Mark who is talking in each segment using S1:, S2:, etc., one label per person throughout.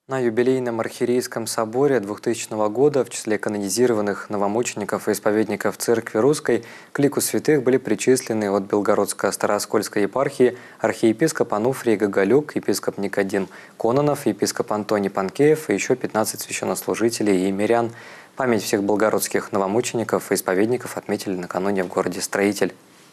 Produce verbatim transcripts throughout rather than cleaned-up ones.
S1: На юбилейном архиерейском соборе двухтысячного года в числе канонизированных новомучеников и исповедников Церкви Русской к лику святых были причислены от Белгородско-Старооскольской епархии архиепископ Ануфрий Гагалюк, епископ Никодим Кононов, епископ Антоний Панкеев и еще пятнадцать священнослужителей и мирян. Память всех белгородских новомучеников и исповедников отметили накануне в городе Строитель.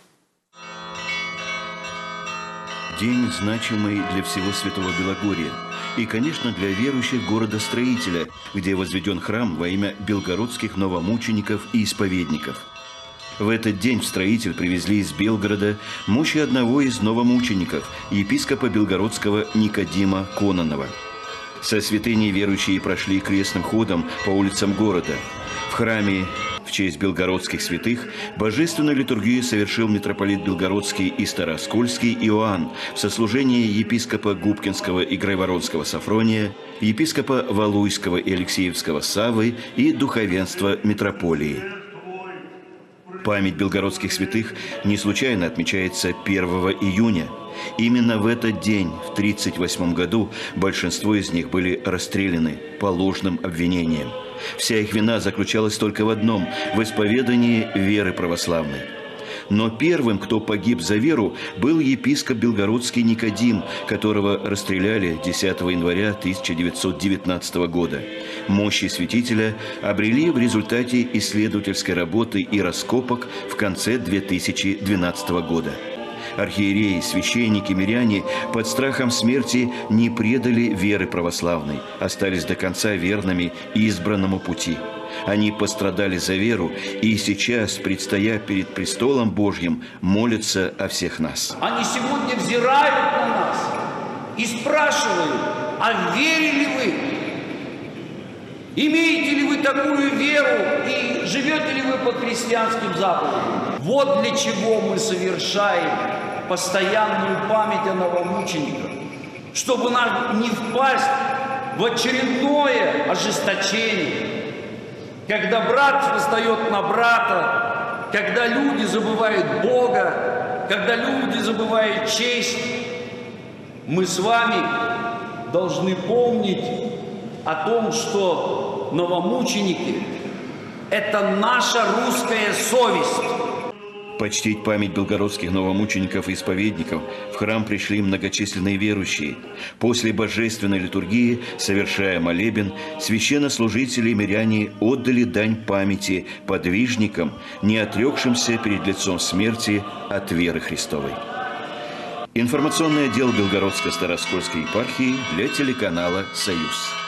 S2: День, значимый для всего Святого Белогорья и, конечно, для верующих города-строителя, где возведен храм во имя белгородских новомучеников и исповедников. В этот день в Строитель привезли из Белгорода мощи одного из новомучеников, епископа белгородского Никодима Кононова. Со святыней верующие прошли крестным ходом по улицам города. В храме в честь белгородских святых божественную литургию совершил митрополит Белгородский и Старооскольский Иоанн в сослужении епископа Губкинского и Грайворонского Сафрония, епископа Валуйского и Алексеевского Саввы и духовенства митрополии. Память белгородских святых не случайно отмечается первого июня. Именно в этот день, в тридцать восьмом году, большинство из них были расстреляны по ложным обвинениям. Вся их вина заключалась только в одном – в исповедании веры православной. Но первым, кто погиб за веру, был епископ белгородский Никодим, которого расстреляли десятого января тысяча девятьсот девятнадцатого года. Мощи святителя обрели в результате исследовательской работы и раскопок в конце две тысячи двенадцатого года. Архиереи, священники, миряне под страхом смерти не предали веры православной, остались до конца верными избранному пути. Они пострадали за веру и сейчас, предстоя перед престолом Божьим, молятся о всех нас.
S3: Они сегодня взирают на нас и спрашивают, а верили вы? Имеете ли вы такую веру и живете ли вы по христианским заповедям? Вот для чего мы совершаем постоянную память о новомучениках, чтобы нам не впасть в очередное ожесточение, когда брат восстает на брата, когда люди забывают Бога, когда люди забывают честь. Мы с вами должны помнить о том, что новомученики – это наша русская совесть.
S2: Почтить память белгородских новомучеников и исповедников в храм пришли многочисленные верующие. После божественной литургии, совершая молебен, священнослужители и миряне отдали дань памяти подвижникам, не отрекшимся перед лицом смерти от веры Христовой. Информационный отдел Белгородско-Старооскольской епархии для телеканала «Союз».